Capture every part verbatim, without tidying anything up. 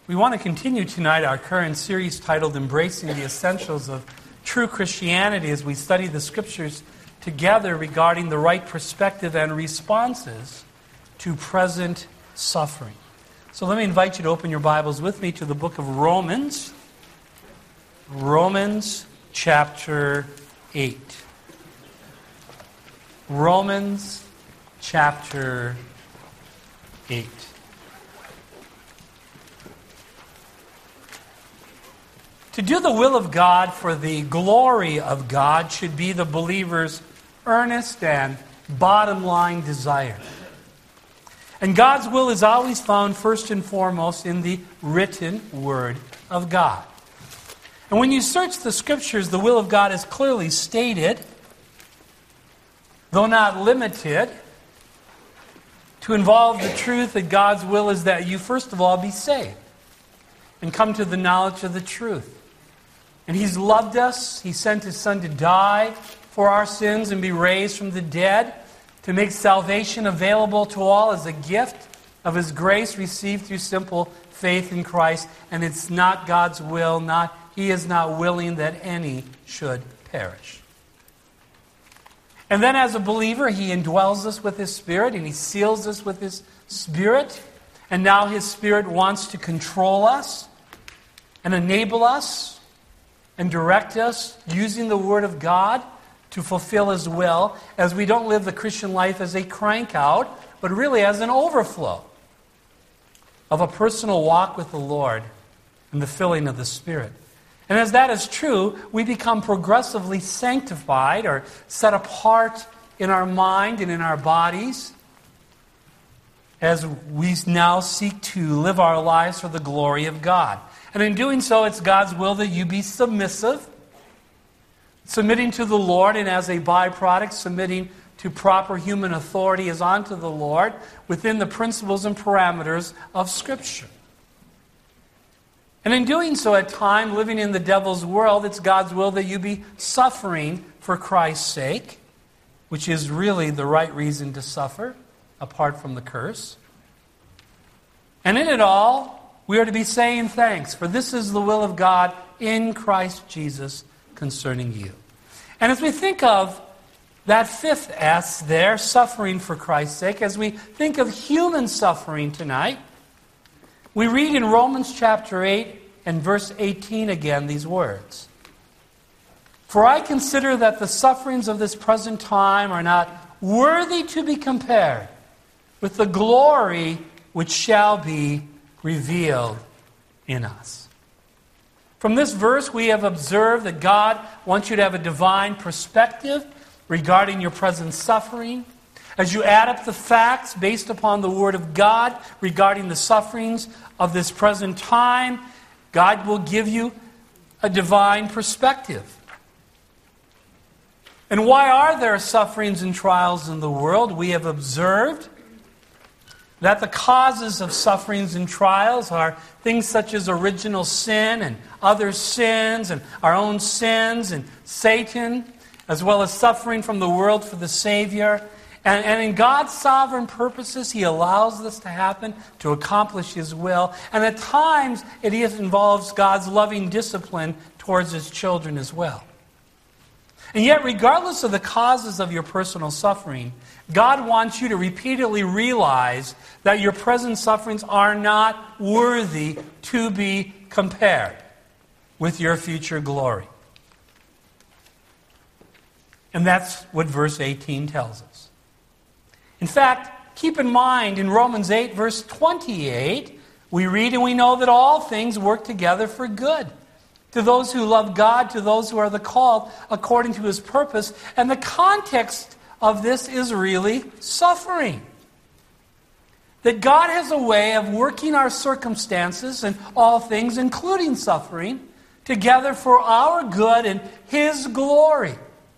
We want to continue tonight our current series titled Embracing the Essentials of True Christianity as we study the Scriptures together regarding the right perspective and responses to present suffering. So let me invite you to open your Bibles with me to the book of Romans, Romans chapter eight. Romans chapter eight. To do the will of God for the glory of God should be the believer's earnest and bottom line desire. And God's will is always found first and foremost in the written Word of God. And when you search the Scriptures, the will of God is clearly stated, though not limited, to involve the truth that God's will is that you first of all be saved and come to the knowledge of the truth. And He's loved us. He sent His Son to die for our sins and be raised from the dead to make salvation available to all as a gift of His grace received through simple faith in Christ. And it's not God's will, not He is not willing that any should perish. And then as a believer, He indwells us with His Spirit and He seals us with His Spirit. And now His Spirit wants to control us and enable us and direct us using the Word of God to fulfill His will, as we don't live the Christian life as a crank out, but really as an overflow of a personal walk with the Lord and the filling of the Spirit. And as that is true, we become progressively sanctified or set apart in our mind and in our bodies as we now seek to live our lives for the glory of God. And in doing so, it's God's will that you be submissive, submitting to the Lord, and as a byproduct, submitting to proper human authority as unto the Lord within the principles and parameters of Scripture. And in doing so, at times, living in the devil's world, it's God's will that you be suffering for Christ's sake, which is really the right reason to suffer, apart from the curse. And in it all, we are to be saying thanks, for this is the will of God in Christ Jesus concerning you. And as we think of that fifth S there, suffering for Christ's sake, as we think of human suffering tonight, we read in Romans chapter eight and verse eighteen again these words. For I consider that the sufferings of this present time are not worthy to be compared with the glory which shall be revealed in us. From this verse, we have observed that God wants you to have a divine perspective regarding your present suffering. As you add up the facts based upon the Word of God regarding the sufferings of this present time, God will give you a divine perspective. And why are there sufferings and trials in the world? We have observed that the causes of sufferings and trials are things such as original sin and other sins and our own sins and Satan, as well as suffering from the world for the Savior. And, and in God's sovereign purposes, He allows this to happen to accomplish His will. And at times, it involves God's loving discipline towards His children as well. And yet, regardless of the causes of your personal suffering, God wants you to repeatedly realize that your present sufferings are not worthy to be compared with your future glory. And that's what verse eighteen tells us. In fact, keep in mind in Romans eight, verse twenty-eight, we read and we know that all things work together for good to those who love God, to those who are the called according to His purpose. And the context of this is really suffering. That God has a way of working our circumstances and all things, including suffering, together for our good and His glory.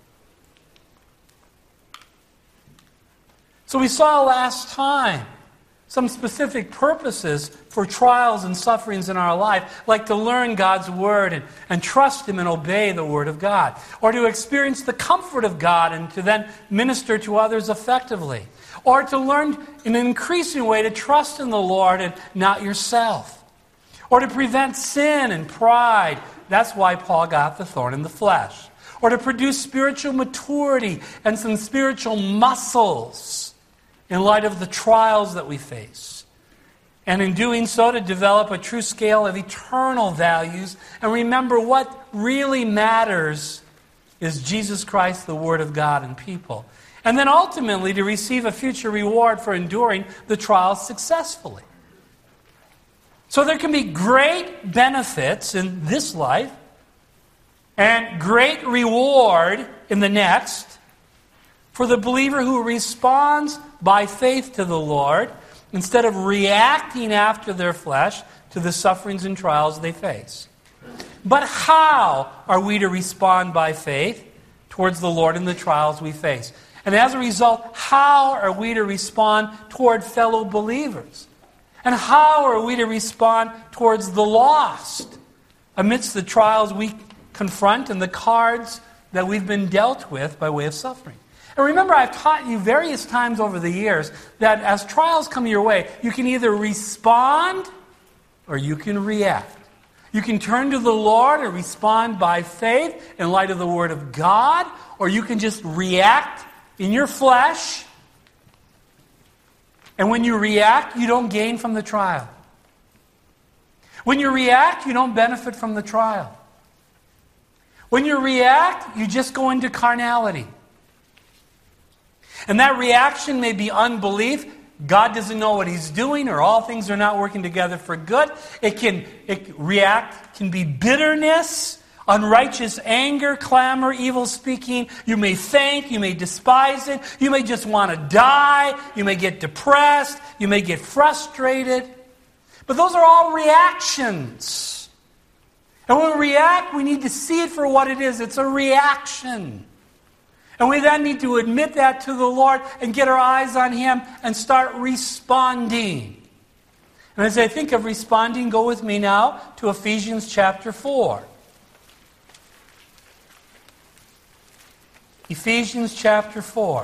So we saw last time some specific purposes for trials and sufferings in our life, like to learn God's Word and, and trust Him and obey the Word of God, or to experience the comfort of God and to then minister to others effectively, or to learn in an increasing way to trust in the Lord and not yourself, Or to prevent sin and pride. That's why Paul got the thorn in the flesh. Or to produce spiritual maturity and some spiritual muscles in light of the trials that we face. And in doing so, to develop a true scale of eternal values. And remember, what really matters is Jesus Christ, the Word of God, and people. And then ultimately to receive a future reward for enduring the trials successfully. So there can be great benefits in this life and great reward in the next for the believer who responds by faith to the Lord instead of reacting after their flesh to the sufferings and trials they face. But how are we to respond by faith towards the Lord in the trials we face? And as a result, how are we to respond toward fellow believers? And how are we to respond towards the lost amidst the trials we confront and the cards that we've been dealt with by way of suffering? And remember, I've taught you various times over the years that as trials come your way, you can either respond or you can react. You can turn to the Lord and respond by faith in light of the Word of God, or you can just react in your flesh. And when you react, you don't gain from the trial. When you react, you don't benefit from the trial. When you react, you just go into carnality. And that reaction may be unbelief. God doesn't know what He's doing, or all things are not working together for good. It can it react can be bitterness, unrighteous anger, clamor, evil speaking. You may faint, you may despise it, you may just want to die, you may get depressed, you may get frustrated. But those are all reactions. And when we react, we need to see it for what it is. It's a reaction. And we then need to admit that to the Lord and get our eyes on Him and start responding. And as I think of responding, go with me now to Ephesians chapter four. Ephesians chapter four.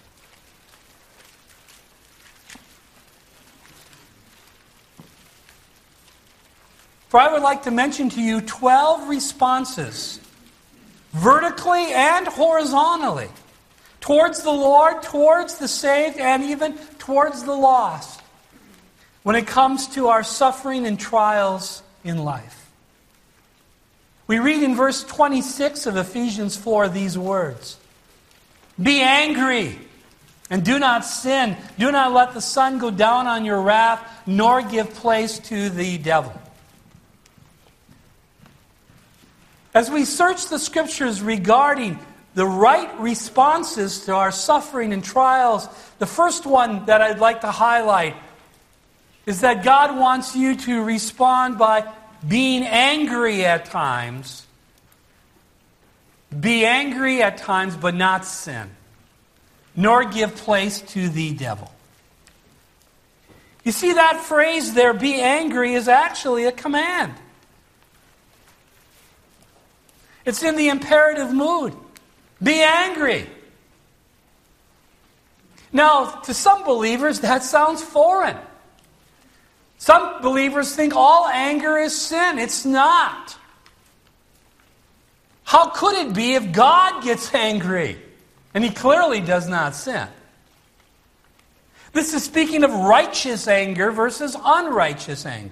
For I would like to mention to you twelve responses, vertically and horizontally, towards the Lord, towards the saved, and even towards the lost, when it comes to our suffering and trials in life. We read in verse twenty-six of Ephesians four these words: "Be angry, and do not sin. Do not let the sun go down on your wrath, nor give place to the devil." As we search the Scriptures regarding the right responses to our suffering and trials, the first one that I'd like to highlight is that God wants you to respond by being angry at times. Be angry at times, but not sin, nor give place to the devil. You see, that phrase there, be angry, is actually a command. It's in the imperative mood. Be angry. Now, to some believers, that sounds foreign. Some believers think all anger is sin. It's not. How could it be if God gets angry? And He clearly does not sin. This is speaking of righteous anger versus unrighteous anger.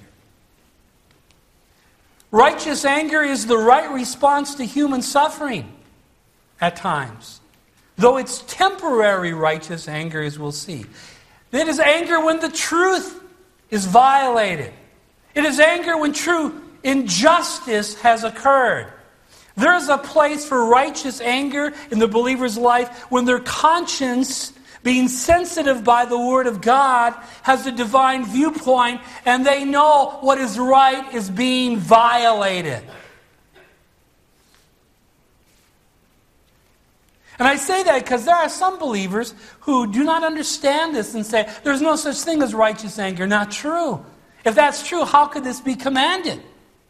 Righteous anger is the right response to human suffering at times, though it's temporary righteous anger, as we'll see. It is anger when the truth is violated. It is anger when true injustice has occurred. There is a place for righteous anger in the believer's life when their conscience, being sensitive by the Word of God, has a divine viewpoint, and they know what is right is being violated. And I say that because there are some believers who do not understand this and say, there's no such thing as righteous anger. Not true. If that's true, how could this be commanded?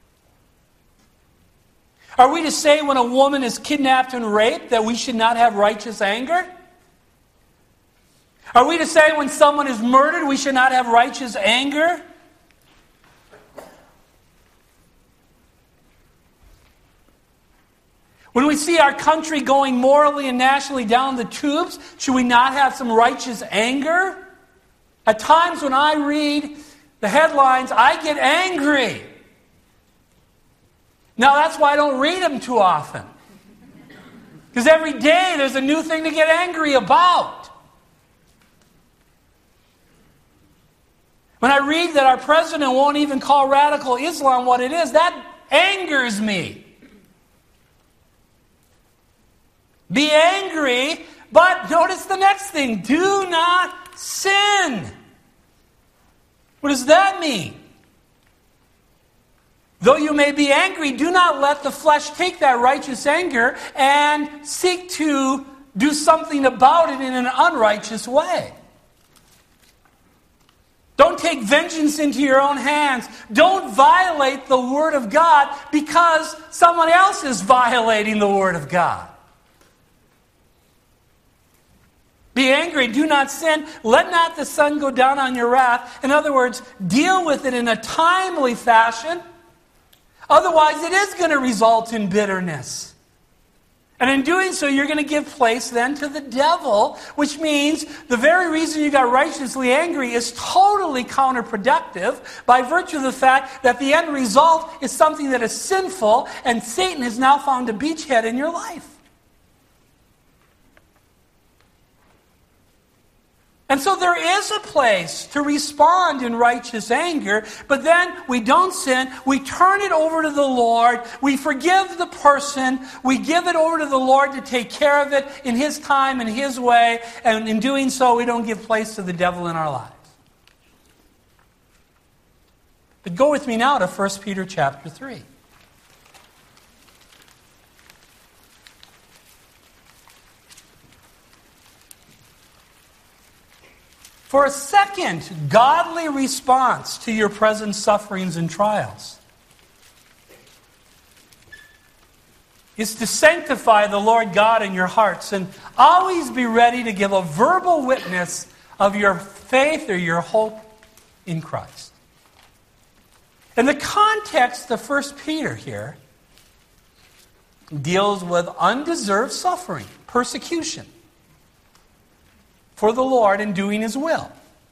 Are we to say when a woman is kidnapped and raped that we should not have righteous anger? Are we to say when someone is murdered we should not have righteous anger? When we see our country going morally and nationally down the tubes, should we not have some righteous anger? At times when I read the headlines, I get angry. Now that's why I don't read them too often. Because every day there's a new thing to get angry about. When I read that our president won't even call radical Islam what it is, that angers me. Be angry, but notice the next thing. Do not sin. What does that mean? Though you may be angry, do not let the flesh take that righteous anger and seek to do something about it in an unrighteous way. Don't take vengeance into your own hands. Don't violate the Word of God because someone else is violating the Word of God. Be angry, do not sin. Let not the sun go down on your wrath. In other words, deal with it in a timely fashion. Otherwise, it is going to result in bitterness. And in doing so, you're going to give place then to the devil, which means the very reason you got righteously angry is totally counterproductive by virtue of the fact that the end result is something that is sinful, and Satan has now found a beachhead in your life. And so there is a place to respond in righteous anger, but then we don't sin. We turn it over to the Lord. We forgive the person. We give it over to the Lord to take care of it in His time and His way. And in doing so, we don't give place to the devil in our lives. But go with me now to First Peter chapter three. For a second godly response to your present sufferings and trials is to sanctify the Lord God in your hearts and always be ready to give a verbal witness of your faith or your hope in Christ. And the context of First Peter here deals with undeserved suffering, persecution for the Lord in doing His will.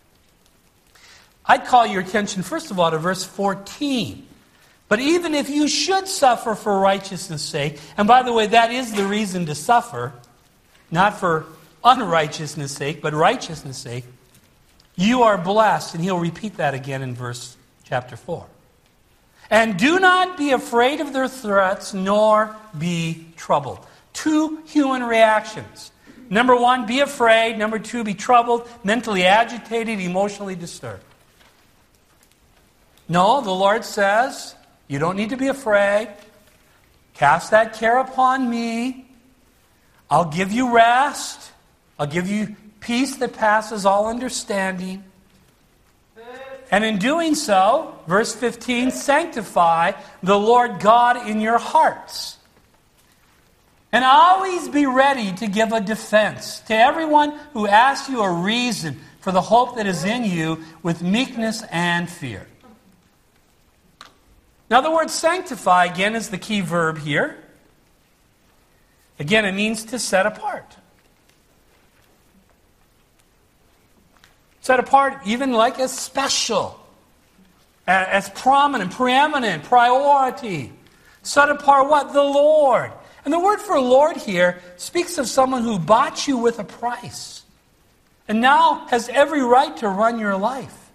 I'd call your attention, first of all, to verse fourteen. But even if you should suffer for righteousness' sake, and by the way, that is the reason to suffer, not for unrighteousness' sake, but righteousness' sake, you are blessed. And he'll repeat that again in verse chapter four. And do not be afraid of their threats, nor be troubled. Two human reactions. Number one, be afraid. Number two, be troubled, mentally agitated, emotionally disturbed. No, the Lord says, you don't need to be afraid. Cast that care upon me. I'll give you rest. I'll give you peace that passes all understanding. And in doing so, verse fifteen, sanctify the Lord God in your hearts. And always be ready to give a defense to everyone who asks you a reason for the hope that is in you with meekness and fear. Now the word sanctify, again, is the key verb here. Again, it means to set apart. Set apart even like as special, as prominent, preeminent, priority. Set apart what? The Lord. And the word for Lord here speaks of someone who bought you with a price and now has every right to run your life.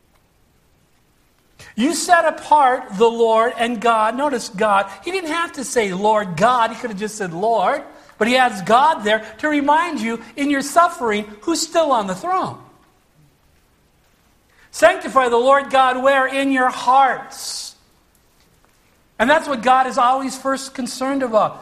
You set apart the Lord and God. Notice God. He didn't have to say Lord God. He could have just said Lord. But He has God there to remind you in your suffering who's still on the throne. Sanctify the Lord God where? In your hearts. And that's what God is always first concerned about.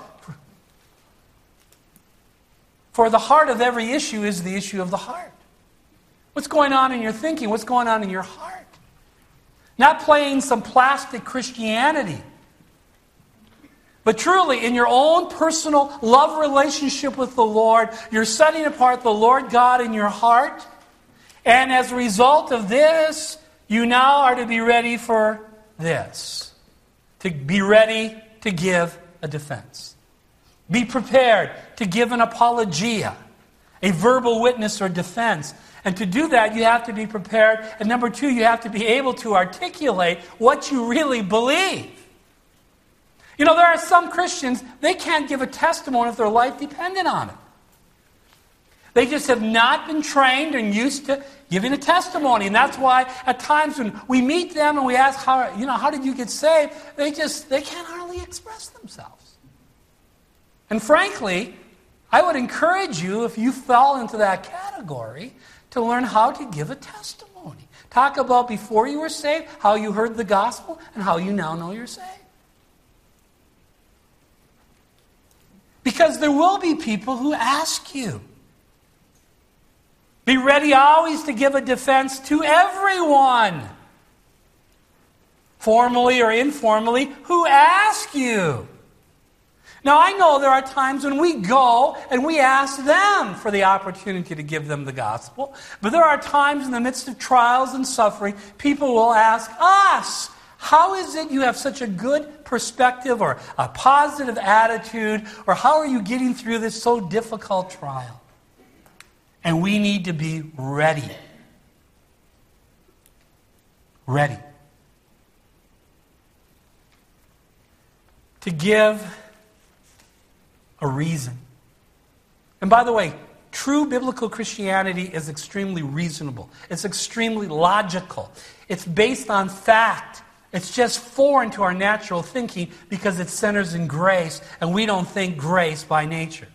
For the heart of every issue is the issue of the heart. What's going on in your thinking? What's going on in your heart? Not playing some plastic Christianity, but truly in your own personal love relationship with the Lord, you're setting apart the Lord God in your heart. And as a result of this, you now are to be ready for this. To be ready to give a defense. Be prepared to give an apologia, a verbal witness or defense. And to do that, you have to be prepared. And number two, you have to be able to articulate what you really believe. You know, there are some Christians, they can't give a testimony if their life depended on it. They just have not been trained and used to giving a testimony. And that's why at times when we meet them and we ask, how, you know, how did you get saved? They just, they can't hardly express themselves. And frankly, I would encourage you, if you fell into that category, to learn how to give a testimony. Talk about before you were saved, how you heard the gospel, and how you now know you're saved. Because there will be people who ask you. Be ready always to give a defense to everyone, formally or informally, who ask you. Now, I know there are times when we go and we ask them for the opportunity to give them the gospel, but there are times in the midst of trials and suffering, people will ask us, how is it you have such a good perspective or a positive attitude, or how are you getting through this so difficult trial? And we need to be ready. Ready. To give a reason. And by the way, true biblical Christianity is extremely reasonable. It's extremely logical. It's based on fact. It's just foreign to our natural thinking because it centers in grace, and we don't think grace by nature.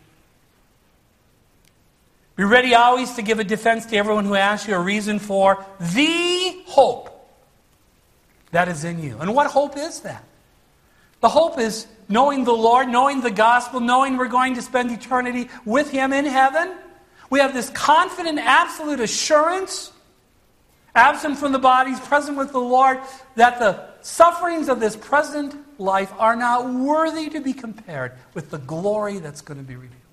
Be ready always to give a defense to everyone who asks you a reason for the hope that is in you. And what hope is that? The hope is knowing the Lord, knowing the gospel, knowing we're going to spend eternity with Him in heaven. We have this confident, absolute assurance, absent from the bodies, present with the Lord, that the sufferings of this present life are not worthy to be compared with the glory that's going to be revealed.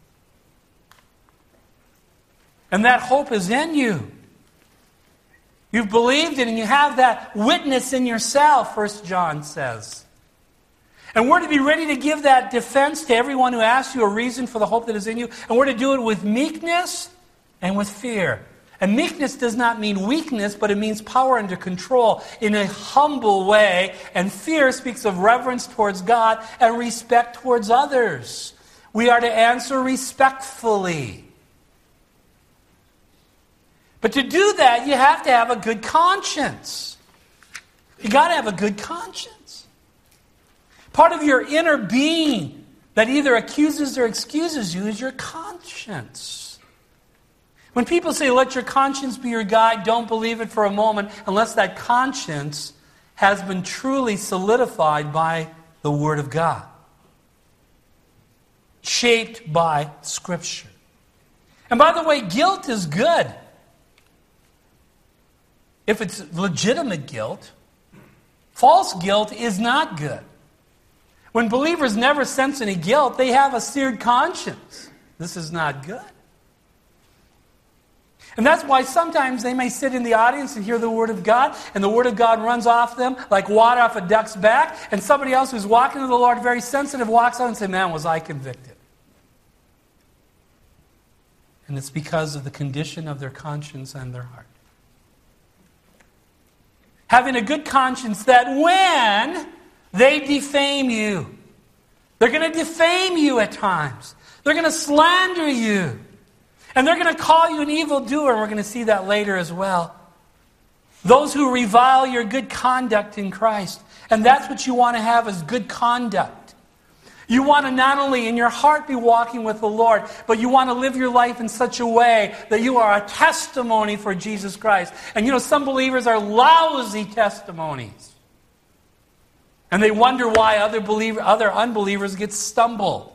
And that hope is in you. You've believed it and you have that witness in yourself, First John says. And we're to be ready to give that defense to everyone who asks you a reason for the hope that is in you. And we're to do it with meekness and with fear. And meekness does not mean weakness, but it means power under control in a humble way. And fear speaks of reverence towards God and respect towards others. We are to answer respectfully. But to do that, you have to have a good conscience. You got to have a good conscience. Part of your inner being that either accuses or excuses you is your conscience. When people say, let your conscience be your guide, don't believe it for a moment unless that conscience has been truly solidified by the Word of God. Shaped by Scripture. And by the way, guilt is good. If it's legitimate guilt, false guilt is not good. When believers never sense any guilt, they have a seared conscience. This is not good. And that's why sometimes they may sit in the audience and hear the Word of God, and the Word of God runs off them like water off a duck's back, and somebody else who's walking to the Lord, very sensitive, walks out and says, man, was I convicted. And it's because of the condition of their conscience and their heart. Having a good conscience that when they defame you, they're going to defame you at times. They're going to slander you. And they're going to call you an evildoer. And we're going to see that later as well. Those who revile your good conduct in Christ. And that's what you want to have is good conduct. You want to not only in your heart be walking with the Lord, but you want to live your life in such a way that you are a testimony for Jesus Christ. And you know, some believers are lousy testimonies. And they wonder why other believer, other unbelievers get stumbled.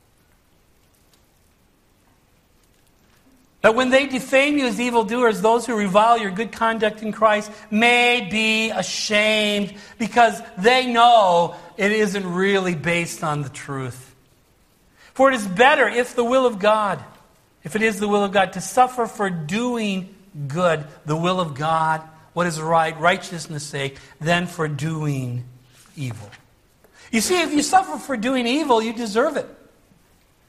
That when they defame you as evildoers, those who revile your good conduct in Christ may be ashamed because they know it isn't really based on the truth. For it is better if the will of God, if it is the will of God, to suffer for doing good, the will of God, what is right, righteousness' sake, than for doing evil. You see, if you suffer for doing evil, you deserve it.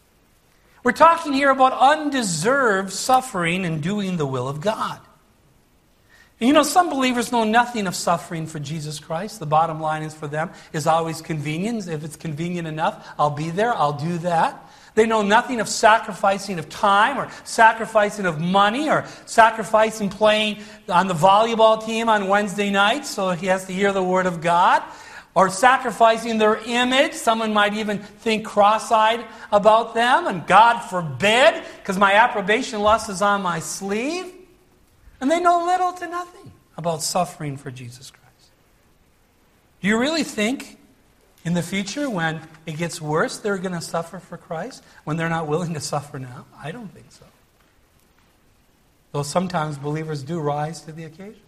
We're talking here about undeserved suffering and doing the will of God. And you know, some believers know nothing of suffering for Jesus Christ. The bottom line is for them is always convenience. If it's convenient enough, I'll be there, I'll do that. They know nothing of sacrificing of time or sacrificing of money or sacrificing playing on the volleyball team on Wednesday nights so he has to hear the Word of God. Or sacrificing their image. Someone might even think cross-eyed about them. And God forbid, because my approbation lust is on my sleeve. And they know little to nothing about suffering for Jesus Christ. Do you really think in the future when it gets worse, they're going to suffer for Christ? When they're not willing to suffer now? I don't think so. Though sometimes believers do rise to the occasion.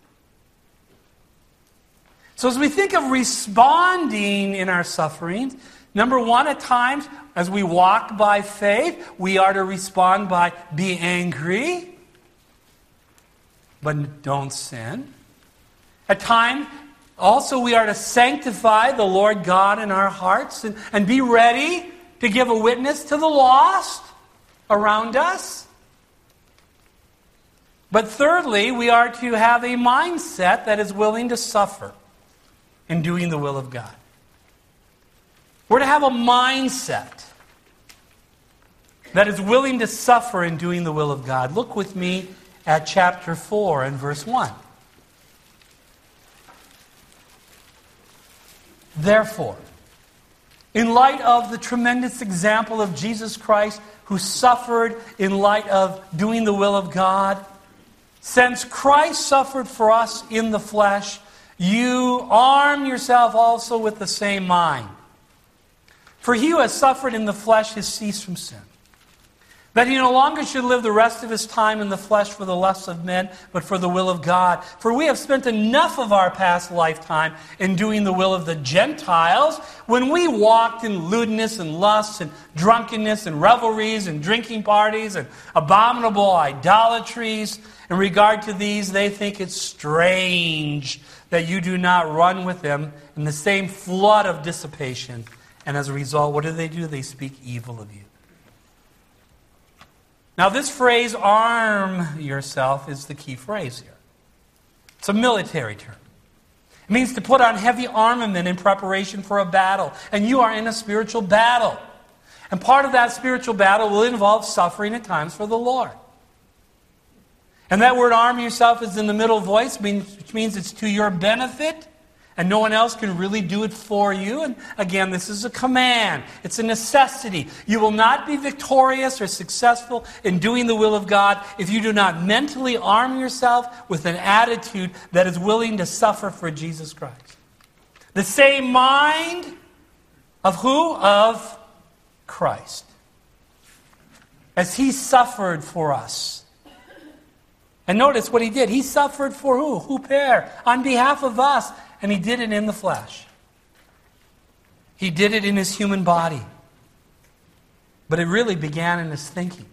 So as we think of responding in our sufferings, number one, at times, as we walk by faith, we are to respond by be angry, but don't sin. At times, also we are to sanctify the Lord God in our hearts and, and be ready to give a witness to the lost around us. But thirdly, we are to have a mindset that is willing to suffer in doing the will of God. We're to have a mindset that is willing to suffer in doing the will of God. Look with me at chapter four and verse one. Therefore, in light of the tremendous example of Jesus Christ who suffered in light of doing the will of God, since Christ suffered for us in the flesh, you arm yourself also with the same mind. For he who has suffered in the flesh has ceased from sin, that he no longer should live the rest of his time in the flesh for the lusts of men, but for the will of God. For we have spent enough of our past lifetime in doing the will of the Gentiles, when we walked in lewdness and lust and drunkenness and revelries and drinking parties and abominable idolatries. In regard to these, they think it strange that you do not run with them in the same flood of dissipation. And as a result, what do they do? They speak evil of you. Now this phrase, arm yourself, is the key phrase here. It's a military term. It means to put on heavy armament in preparation for a battle. And you are in a spiritual battle. And part of that spiritual battle will involve suffering at times for the Lord. And that word arm yourself is in the middle voice, which means it's to your benefit. And no one else can really do it for you. And again, this is a command. It's a necessity. You will not be victorious or successful in doing the will of God if you do not mentally arm yourself with an attitude that is willing to suffer for Jesus Christ. The same mind of who? Of Christ. As he suffered for us. And notice what he did. He suffered for who? Huper. On behalf of us. And he did it in the flesh. He did it in his human body. But it really began in his thinking.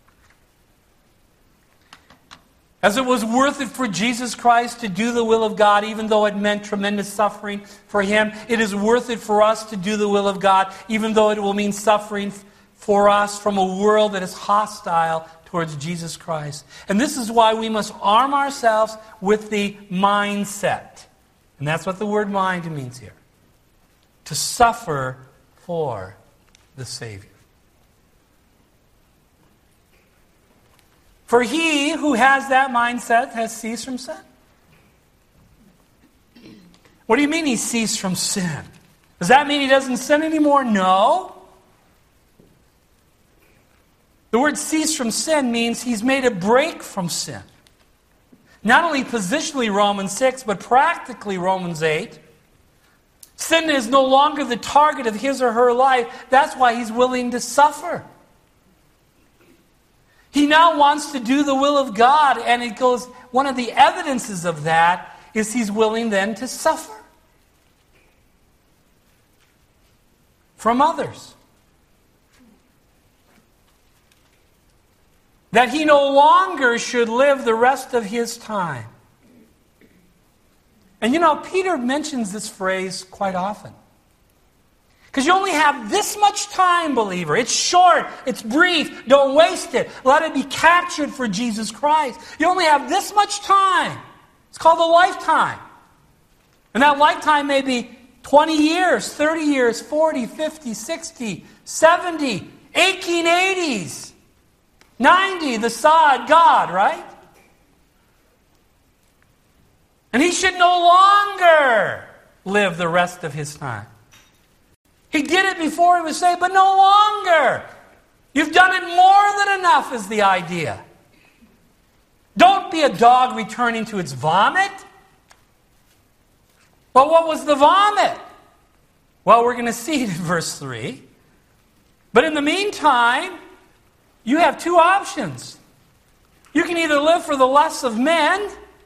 As it was worth it for Jesus Christ to do the will of God, even though it meant tremendous suffering for him, it is worth it for us to do the will of God, even though it will mean suffering for us from a world that is hostile towards Jesus Christ. And this is why we must arm ourselves with the mindset. And that's what the word mind means here. To suffer for the Savior. For he who has that mindset has ceased from sin. What do you mean he ceased from sin? Does that mean he doesn't sin anymore? No. The word cease from sin means he's made a break from sin. Not only positionally Romans six, but practically Romans eight. Sin is no longer the target of his or her life. That's why he's willing to suffer. He now wants to do the will of God, and it goes, one of the evidences of that is he's willing then to suffer from others. That he no longer should live the rest of his time. And you know, Peter mentions this phrase quite often. Because you only have this much time, believer. It's short. It's brief. Don't waste it. Let it be captured for Jesus Christ. You only have this much time. It's called a lifetime. And that lifetime may be twenty years, thirty years, forty, fifty, sixty, seventy, eighteen eighties, ninety, the sod, God, right? And he should no longer live the rest of his time. He did it before he was saved, but no longer. You've done it more than enough is the idea. Don't be a dog returning to its vomit. Well, what was the vomit? Well, we're going to see it in verse three. But in the meantime, you have two options. You can either live for the lusts of men,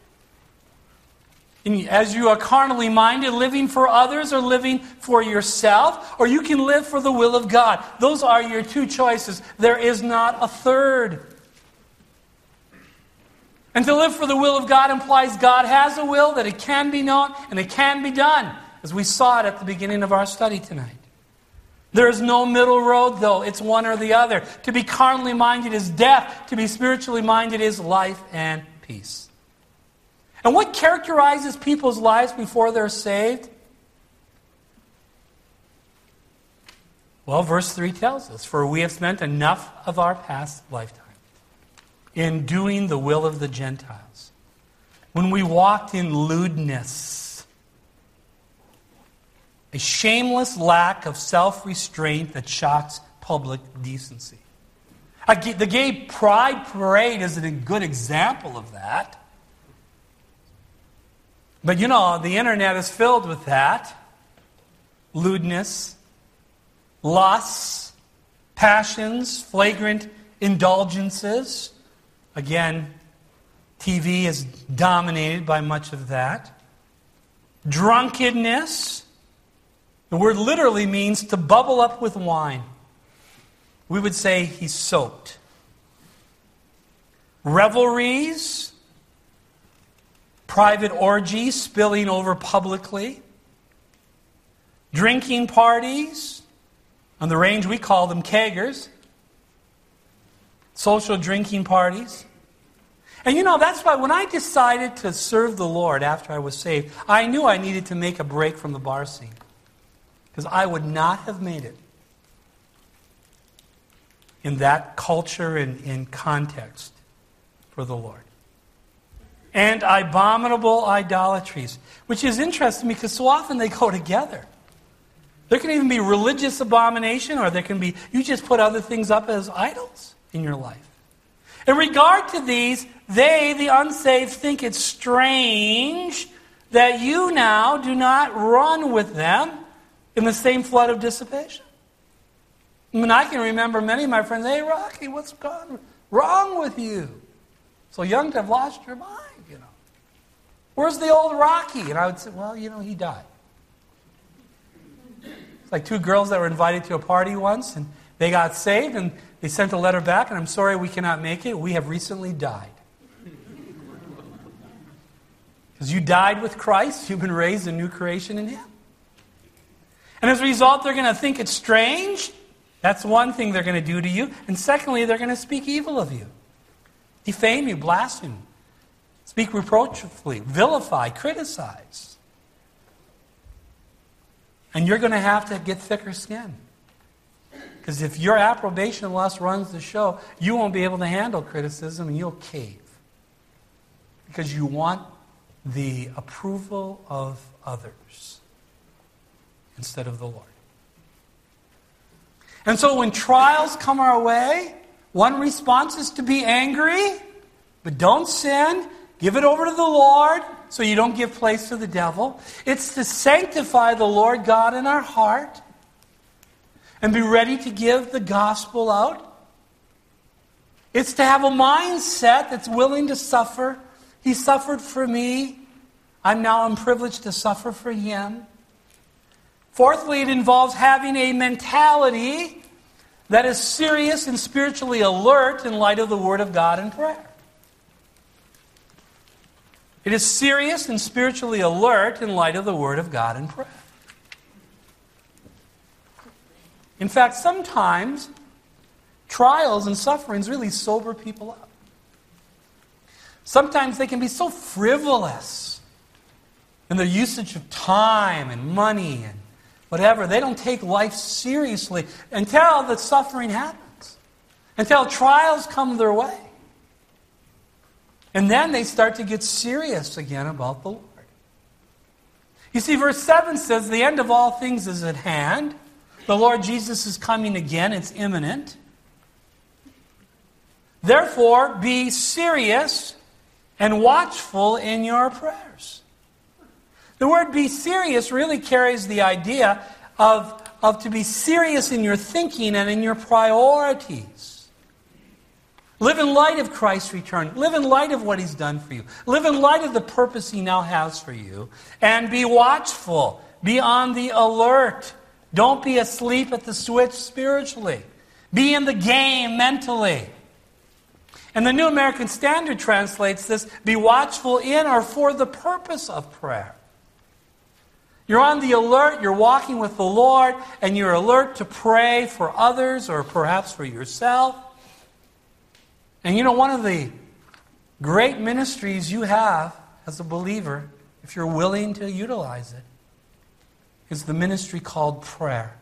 as you are carnally minded, living for others or living for yourself, or you can live for the will of God. Those are your two choices. There is not a third. And to live for the will of God implies God has a will, that it can be known and it can be done, as we saw it at the beginning of our study tonight. There is no middle road, though. It's one or the other. To be carnally minded is death. To be spiritually minded is life and peace. And what characterizes people's lives before they're saved? Well, verse three tells us, "For we have spent enough of our past lifetime in doing the will of the Gentiles, when we walked in lewdness, a shameless lack of self-restraint that shocks public decency." The Gay Pride Parade is a good example of that. But you know, the internet is filled with that. Lewdness, lusts, passions, flagrant indulgences. Again, T V is dominated by much of that. Drunkenness. The word literally means to bubble up with wine. We would say he's soaked. Revelries. Private orgies spilling over publicly. Drinking parties. On the range we call them keggers. Social drinking parties. And you know, that's why when I decided to serve the Lord after I was saved, I knew I needed to make a break from the bar scene. Because I would not have made it in that culture and in context for the Lord. And abominable idolatries, which is interesting because so often they go together. There can even be religious abomination, or there can be, you just put other things up as idols in your life. In regard to these, they, the unsaved, think it's strange that you now do not run with them in the same flood of dissipation. I mean, I can remember many of my friends, "Hey, Rocky, what's gone wrong with you? So young to have lost your mind, you know. Where's the old Rocky?" And I would say, "Well, you know, he died." It's like two girls that were invited to a party once, and they got saved, and they sent a letter back, and "I'm sorry we cannot make it. We have recently died." Because you died with Christ, you've been raised a new creation in Him. And as a result, they're going to think it's strange. That's one thing they're going to do to you. And secondly, they're going to speak evil of you. Defame you, blaspheme, speak reproachfully, vilify, criticize. And you're going to have to get thicker skin. Because if your approbation lust runs the show, you won't be able to handle criticism and you'll cave. Because you want the approval of others instead of the Lord. And so when trials come our way, one response is to be angry, but don't sin. Give it over to the Lord so you don't give place to the devil. It's to sanctify the Lord God in our heart and be ready to give the gospel out. It's to have a mindset that's willing to suffer. He suffered for me. I'm now I'm privileged to suffer for Him. Fourthly, it involves having a mentality that is serious and spiritually alert in light of the Word of God and prayer. It is serious and spiritually alert in light of the Word of God and prayer. In fact, sometimes trials and sufferings really sober people up. Sometimes they can be so frivolous in their usage of time and money and whatever. They don't take life seriously until the suffering happens, until trials come their way. And then they start to get serious again about the Lord. You see, verse seven says, the end of all things is at hand. The Lord Jesus is coming again. It's imminent. Therefore, be serious and watchful in your prayers. The word be serious really carries the idea of, of to be serious in your thinking and in your priorities. Live in light of Christ's return. Live in light of what He's done for you. Live in light of the purpose He now has for you. And be watchful. Be on the alert. Don't be asleep at the switch spiritually. Be in the game mentally. And the New American Standard translates this, be watchful in or for the purpose of prayer. You're on the alert, you're walking with the Lord, and you're alert to pray for others or perhaps for yourself. And you know, one of the great ministries you have as a believer, if you're willing to utilize it, is the ministry called prayer.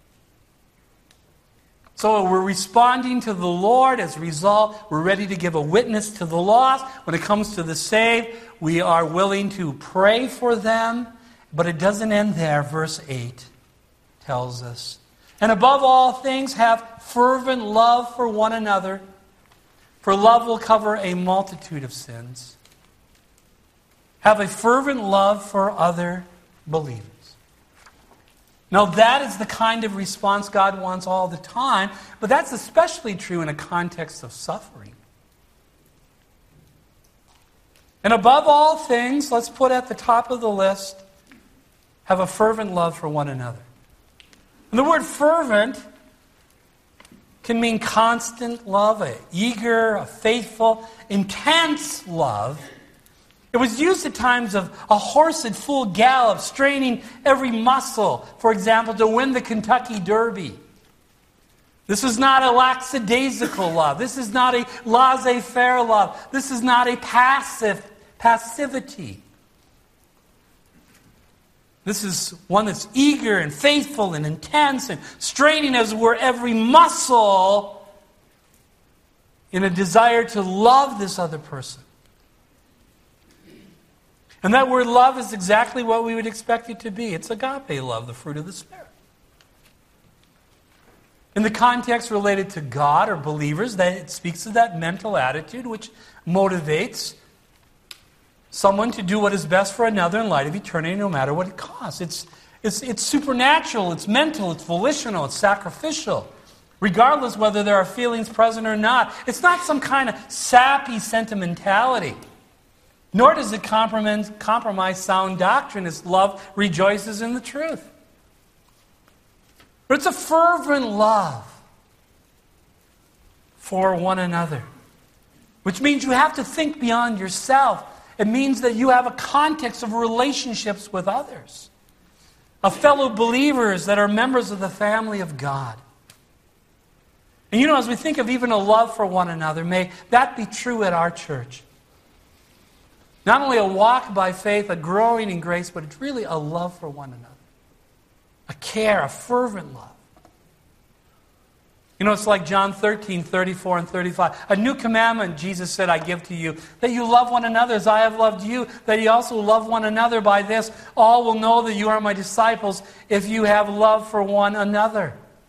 So we're responding to the Lord. As a result, we're ready to give a witness to the lost. When it comes to the saved, we are willing to pray for them. But it doesn't end there. Verse eight tells us, and above all things, have fervent love for one another, for love will cover a multitude of sins. Have a fervent love for other believers. Now that is the kind of response God wants all the time, but that's especially true in a context of suffering. And above all things, let's put at the top of the list, have a fervent love for one another. And the word fervent can mean constant love, a eager, a faithful, intense love. It was used at times of a horse at full gallop, straining every muscle, for example, to win the Kentucky Derby. This is not a lackadaisical love. This is not a laissez-faire love. This is not a passive passivity. This is one that's eager and faithful and intense and straining as it were every muscle in a desire to love this other person. And that word love is exactly what we would expect it to be. It's agape love, the fruit of the Spirit. In the context related to God or believers, that it speaks of that mental attitude which motivates someone to do what is best for another in light of eternity, no matter what it costs. It's, it's, it's supernatural, it's mental, it's volitional, it's sacrificial, regardless whether there are feelings present or not. It's not some kind of sappy sentimentality, nor does it compromise, compromise sound doctrine, as love rejoices in the truth. But it's a fervent love for one another, which means you have to think beyond yourself. It means that you have a context of relationships with others, of fellow believers that are members of the family of God. And you know, as we think of even a love for one another, may that be true at our church. Not only a walk by faith, a growing in grace, but it's really a love for one another. A care, a fervent love. You know, it's like John thirteen, thirty-four and thirty-five. A new commandment, Jesus said, I give to you, that you love one another as I have loved you, that you also love one another. By this, all will know that you are my disciples if you have love for one another.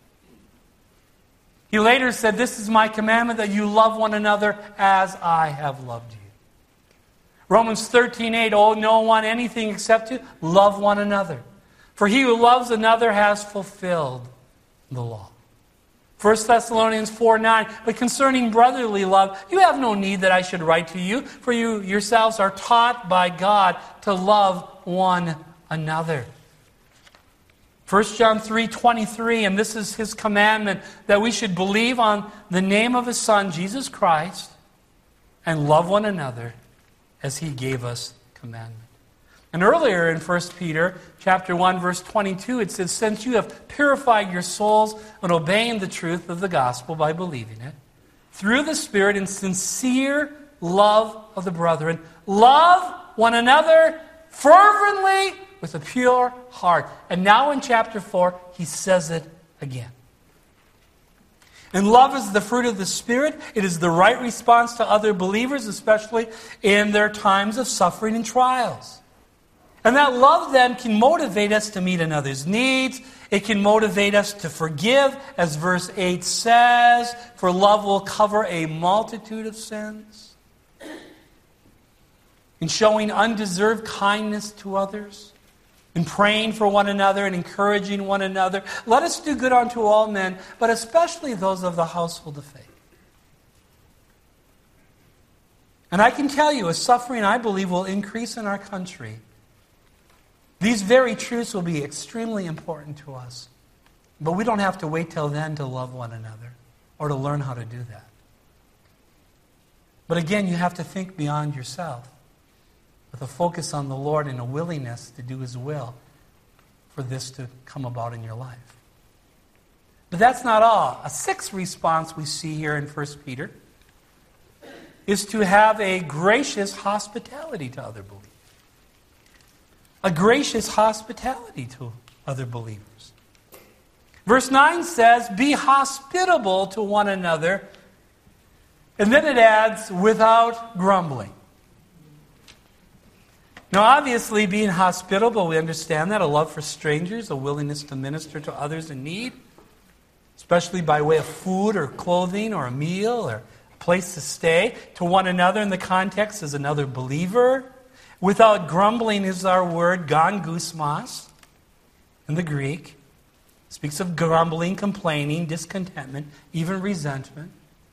He later said, this is my commandment, that you love one another as I have loved you. Romans thirteen, eight, oh, no one anything except to love one another. For he who loves another has fulfilled the law. First Thessalonians four, nine, but concerning brotherly love, you have no need that I should write to you, for you yourselves are taught by God to love one another. First John three, twenty-three, and this is his commandment, that we should believe on the name of his Son, Jesus Christ, and love one another as he gave us commandment. And earlier in First Peter chapter one, verse twenty-two, it says, since you have purified your souls in obeying the truth of the gospel by believing it, through the Spirit in sincere love of the brethren, love one another fervently with a pure heart. And now in chapter four, he says it again. And love is the fruit of the Spirit. It is the right response to other believers, especially in their times of suffering and trials. And that love then can motivate us to meet another's needs. It can motivate us to forgive, as verse eight says, for love will cover a multitude of sins. In showing undeserved kindness to others, in praying for one another and encouraging one another. Let us do good unto all men, but especially those of the household of faith. And I can tell you, as suffering, I believe, will increase in our country, these very truths will be extremely important to us. But we don't have to wait till then to love one another or to learn how to do that. But again, you have to think beyond yourself with a focus on the Lord and a willingness to do His will for this to come about in your life. But that's not all. A sixth response we see here in First Peter is to have a gracious hospitality to other believers. A gracious hospitality to other believers. Verse nine says, be hospitable to one another. And then it adds, without grumbling. Now, obviously, being hospitable, we understand that. A love for strangers, a willingness to minister to others in need, especially by way of food or clothing or a meal or a place to stay, to one another in the context as another believer. Without grumbling is our word, gongusmos, in the Greek. It speaks of grumbling, complaining, discontentment, even resentment.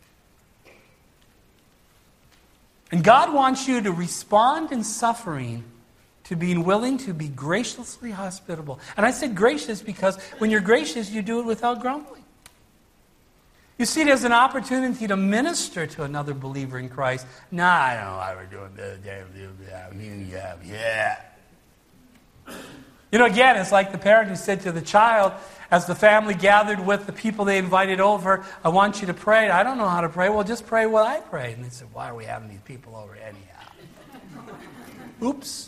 And God wants you to respond in suffering to being willing to be graciously hospitable. And I said gracious because when you're gracious, you do it without grumbling. You see it as an opportunity to minister to another believer in Christ. Nah, I don't know why we're doing this. Yeah. You know, again, it's like the parent who said to the child, as the family gathered with the people they invited over, I want you to pray. I don't know how to pray. Well, just pray what I pray. And they said, why are we having these people over anyhow? Oops.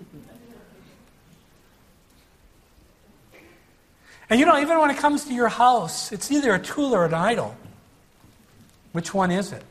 And you know, even when it comes to your house, it's either a tool or an idol. Which one is it?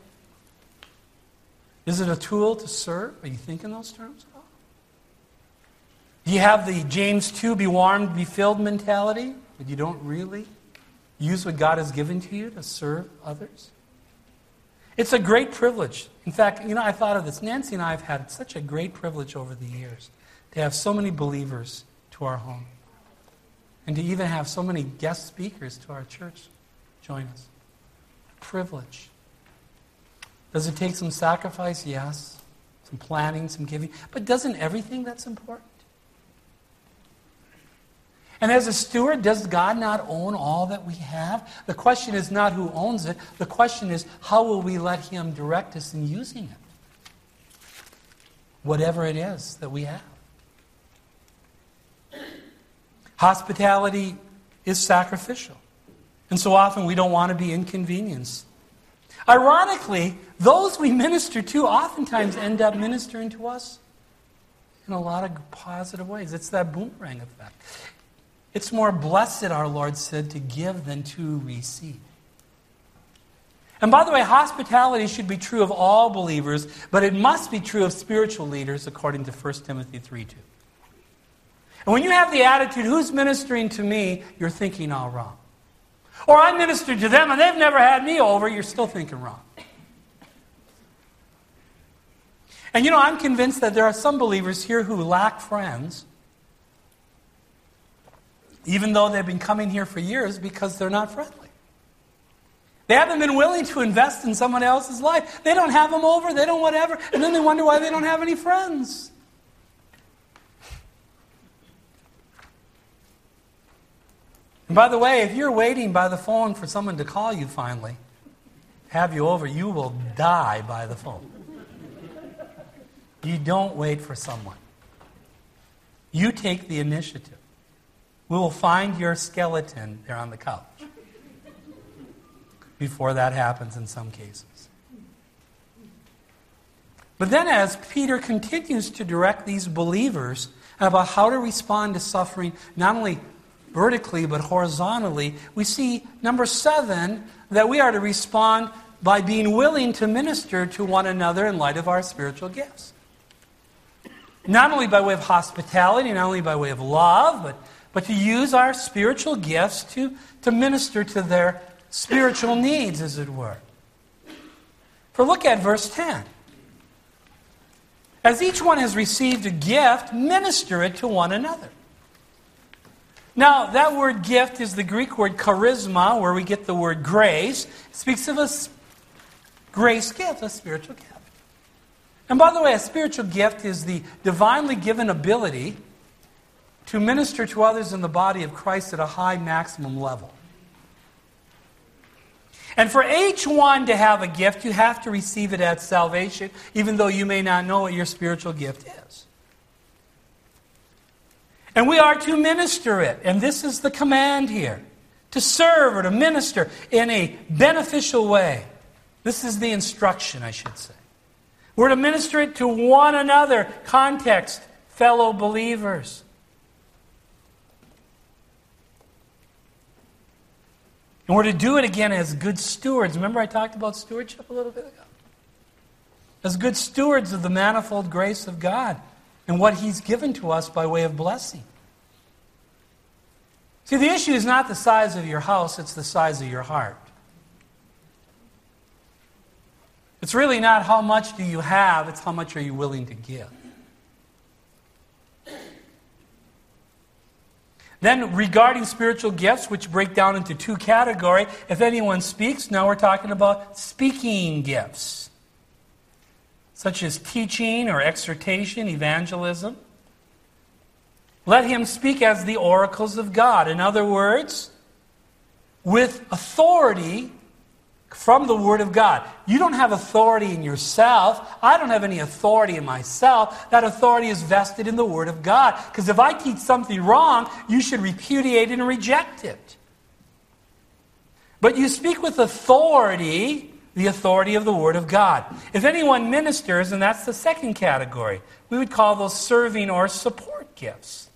Is it a tool to serve? Are you thinking those terms at all? Do you have the James two, be warmed, be filled mentality? But you don't really use what God has given to you to serve others? It's a great privilege. In fact, you know, I thought of this. Nancy and I have had such a great privilege over the years to have so many believers to our home. And to even have so many guest speakers to our church join us. Privilege. Does it take some sacrifice? Yes. Some planning, some giving. But doesn't everything that's important? And as a steward, does God not own all that we have? The question is not who owns it. The question is, how will we let Him direct us in using it? Whatever it is that we have. Hospitality is sacrificial. And so often we don't want to be inconvenienced. Ironically, those we minister to oftentimes end up ministering to us in a lot of positive ways. It's that boomerang effect. It's more blessed, our Lord said, to give than to receive. And by the way, hospitality should be true of all believers, but it must be true of spiritual leaders, according to First Timothy three two. And when you have the attitude, who's ministering to me, you're thinking all wrong. Or I ministered to them and they've never had me over, you're still thinking wrong. And you know, I'm convinced that there are some believers here who lack friends, even though they've been coming here for years, because they're not friendly. They haven't been willing to invest in someone else's life. They don't have them over, they don't whatever, and then they wonder why they don't have any friends. And by the way, if you're waiting by the phone for someone to call you finally, have you over, you will die by the phone. You don't wait for someone. You take the initiative. We will find your skeleton there on the couch before that happens in some cases. But then as Peter continues to direct these believers about how to respond to suffering, not only vertically but horizontally, we see, number seven, that we are to respond by being willing to minister to one another in light of our spiritual gifts. Not only by way of hospitality, not only by way of love, but, but to use our spiritual gifts to, to minister to their spiritual needs, as it were. For look at verse ten. As each one has received a gift, minister it to one another. Now, that word gift is the Greek word charisma, where we get the word grace. It speaks of a grace gift, a spiritual gift. And by the way, a spiritual gift is the divinely given ability to minister to others in the body of Christ at a high maximum level. And for each one to have a gift, you have to receive it at salvation, even though you may not know what your spiritual gift is. And we are to minister it. And this is the command here. To serve or to minister in a beneficial way. This is the instruction, I should say. We're to minister it to one another. Context, fellow believers. And we're to do it again as good stewards. Remember I talked about stewardship a little bit ago? As good stewards of the manifold grace of God and what He's given to us by way of blessing. See, the issue is not the size of your house, it's the size of your heart. It's really not how much do you have, it's how much are you willing to give. Then regarding spiritual gifts, which break down into two categories, if anyone speaks, now we're talking about speaking gifts, such as teaching or exhortation, evangelism. Let him speak as the oracles of God. In other words, with authority from the Word of God. You don't have authority in yourself. I don't have any authority in myself. That authority is vested in the Word of God. Because if I teach something wrong, you should repudiate it and reject it. But you speak with authority, the authority of the Word of God. If anyone ministers, and that's the second category, we would call those serving or support gifts.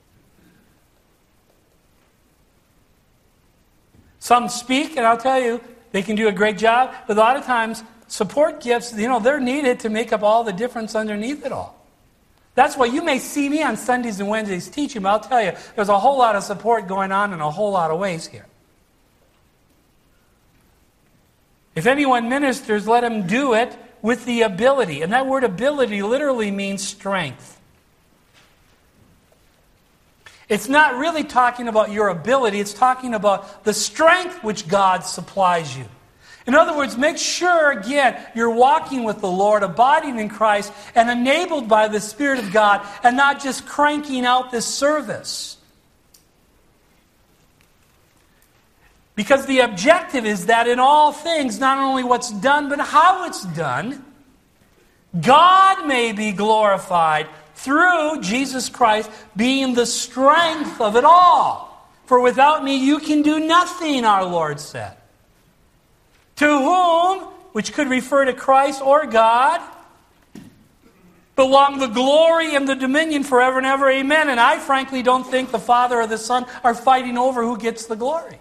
Some speak, and I'll tell you, they can do a great job, but a lot of times, support gifts, you know, they're needed to make up all the difference underneath it all. That's why you may see me on Sundays and Wednesdays teaching, but I'll tell you, there's a whole lot of support going on in a whole lot of ways here. If anyone ministers, let him do it with the ability. And that word ability literally means strength. It's not really talking about your ability, it's talking about the strength which God supplies you. In other words, make sure, again, you're walking with the Lord, abiding in Christ, and enabled by the Spirit of God, and not just cranking out this service. Because the objective is that in all things, not only what's done, but how it's done, God may be glorified through Jesus Christ being the strength of it all. For without me you can do nothing, our Lord said. To whom, which could refer to Christ or God, belong the glory and the dominion forever and ever. Amen. And I frankly don't think the Father or the Son are fighting over who gets the glory.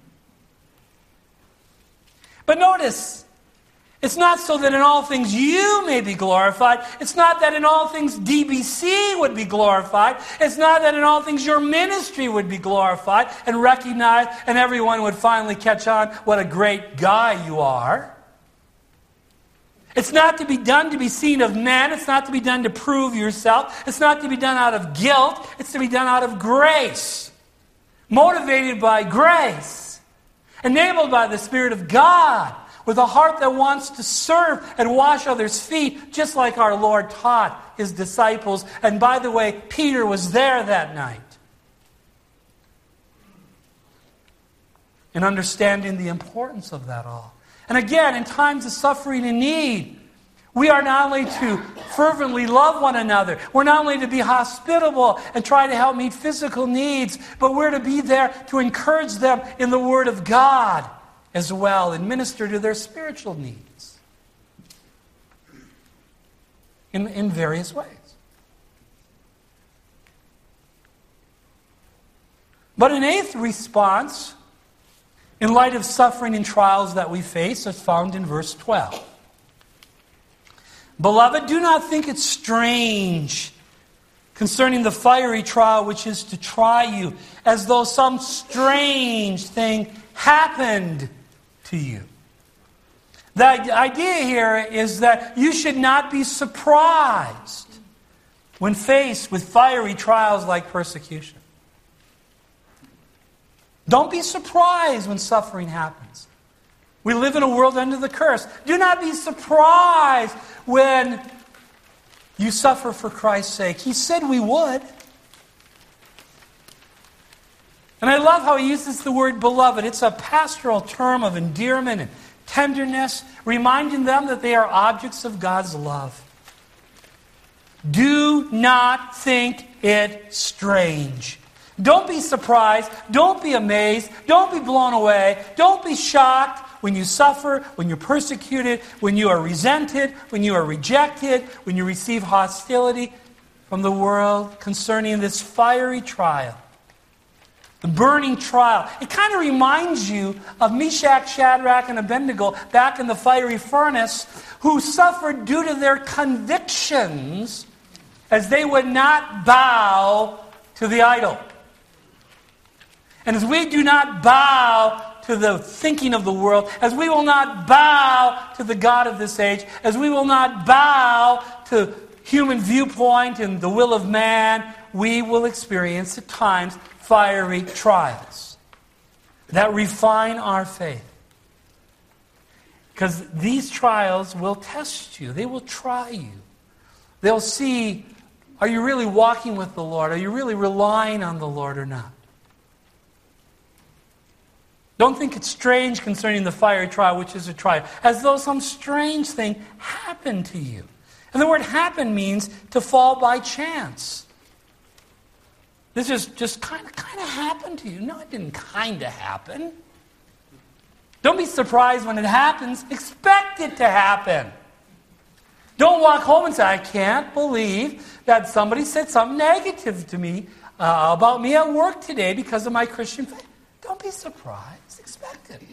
But notice, it's not so that in all things you may be glorified. It's not that in all things D B C would be glorified. It's not that in all things your ministry would be glorified and recognized and everyone would finally catch on what a great guy you are. It's not to be done to be seen of men. It's not to be done to prove yourself. It's not to be done out of guilt. It's to be done out of grace. Motivated by grace. Enabled by the Spirit of God. With a heart that wants to serve and wash others' feet, just like our Lord taught His disciples. And by the way, Peter was there that night. And understanding the importance of that all. And again, in times of suffering and need, We are not only to fervently love one another, we're not only to be hospitable and try to help meet physical needs, but we're to be there to encourage them in the Word of God as well and minister to their spiritual needs in, in various ways. But an eighth response, in light of suffering and trials that we face, is found in verse twelve. Beloved, do not think it strange concerning the fiery trial which is to try you, as though some strange thing happened to you. The idea here is that you should not be surprised when faced with fiery trials like persecution. Don't be surprised when suffering happens. We live in a world under the curse. Do not be surprised when you suffer for Christ's sake. He said we would. And I love how he uses the word beloved. It's a pastoral term of endearment and tenderness, reminding them that they are objects of God's love. Do not think it strange. Don't be surprised. Don't be amazed. Don't be blown away. Don't be shocked when you suffer, when you're persecuted, when you are resented, when you are rejected, when you receive hostility from the world concerning this fiery trial. The burning trial. It kind of reminds you of Meshach, Shadrach, and Abednego back in the fiery furnace, who suffered due to their convictions as they would not bow to the idol. And as we do not bow to the thinking of the world, as we will not bow to the God of this age, as we will not bow to human viewpoint and the will of man, we will experience at times fiery trials that refine our faith. Because these trials will test you. They will try you. They'll see, are you really walking with the Lord? Are you really relying on the Lord or not? Don't think it's strange concerning the fiery trial, which is a trial, as though some strange thing happened to you. And the word happen means to fall by chance. This is just kind of kind of happened to you. No, it didn't kind of happen. Don't be surprised when it happens. Expect it to happen. Don't walk home and say, I can't believe that somebody said something negative to me uh, about me at work today because of my Christian faith. Don't be surprised. Expect it.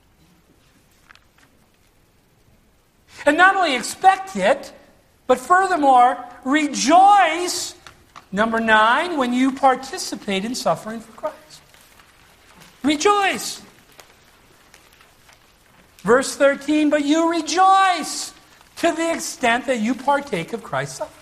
And not only expect it, but furthermore, rejoice, number nine, when you participate in suffering for Christ. Rejoice. Verse thirteen, but you rejoice to the extent that you partake of Christ's sufferings.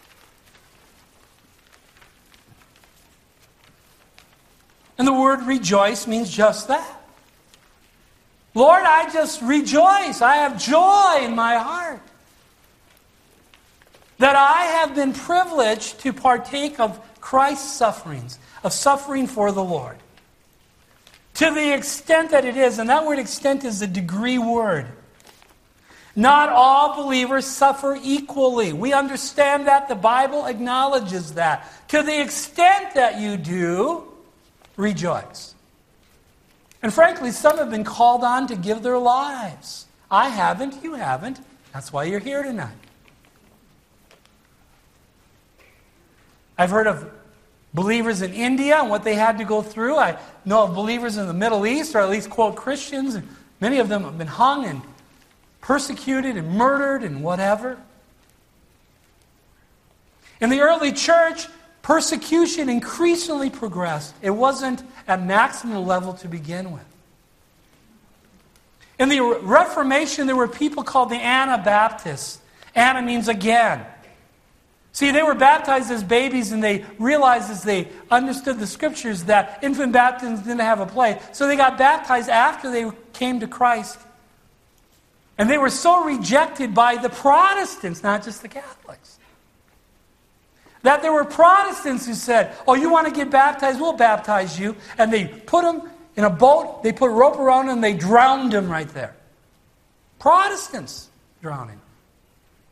And the word rejoice means just that. Lord, I just rejoice. I have joy in my heart that I have been privileged to partake of Christ's sufferings, of suffering for the Lord. To the extent that it is, and that word extent is a degree word. Not all believers suffer equally. We understand that. The Bible acknowledges that. To the extent that you do, rejoice. And frankly, some have been called on to give their lives. I haven't, you haven't. That's why you're here tonight. I've heard of believers in India and what they had to go through. I know of believers in the Middle East, or at least, quote, Christians. And many of them have been hung and persecuted and murdered and whatever. In the early church, persecution increasingly progressed. It wasn't at maximum level to begin with. In the Reformation, there were people called the Anabaptists. Anna means again. See, they were baptized as babies, and they realized as they understood the Scriptures that infant baptism didn't have a place. So they got baptized after they came to Christ. And they were so rejected by the Protestants, not just the Catholics, that there were Protestants who said, oh, you want to get baptized? We'll baptize you. And they put them in a boat, they put a rope around them, and they drowned them right there. Protestants drowning.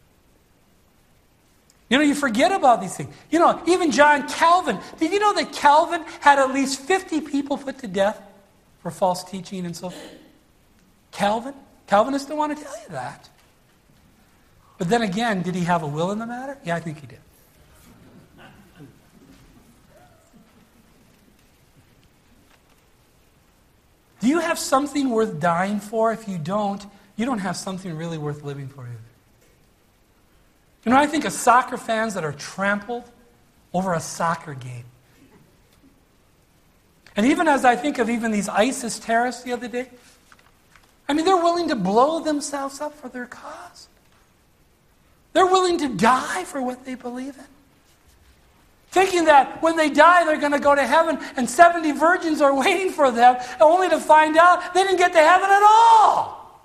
You know, you forget about these things. You know, even John Calvin. Did you know that Calvin had at least fifty people put to death for false teaching and so forth? Calvin? Calvinists don't want to tell you that. But then again, did he have a will in the matter? Yeah, I think he did. Do you have something worth dying for? If you don't, you don't have something really worth living for either. You know, I think of soccer fans that are trampled over a soccer game. And even as I think of even these ISIS terrorists the other day, I mean, they're willing to blow themselves up for their cause. They're willing to die for what they believe in. Thinking that when they die, they're going to go to heaven and seventy virgins are waiting for them, only to find out they didn't get to heaven at all.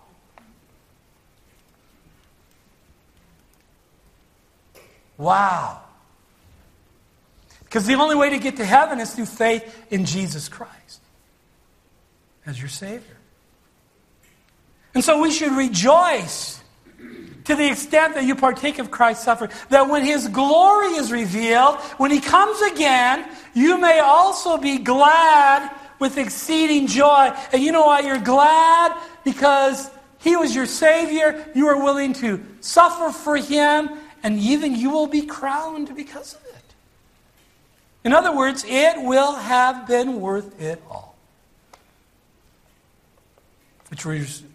Wow. Because the only way to get to heaven is through faith in Jesus Christ as your Savior. And so we should rejoice to the extent that you partake of Christ's suffering, that when His glory is revealed, when He comes again, you may also be glad with exceeding joy. And you know why you're glad? Because He was your Savior. You are willing to suffer for Him, and even you will be crowned because of it. In other words, it will have been worth it all. Which Which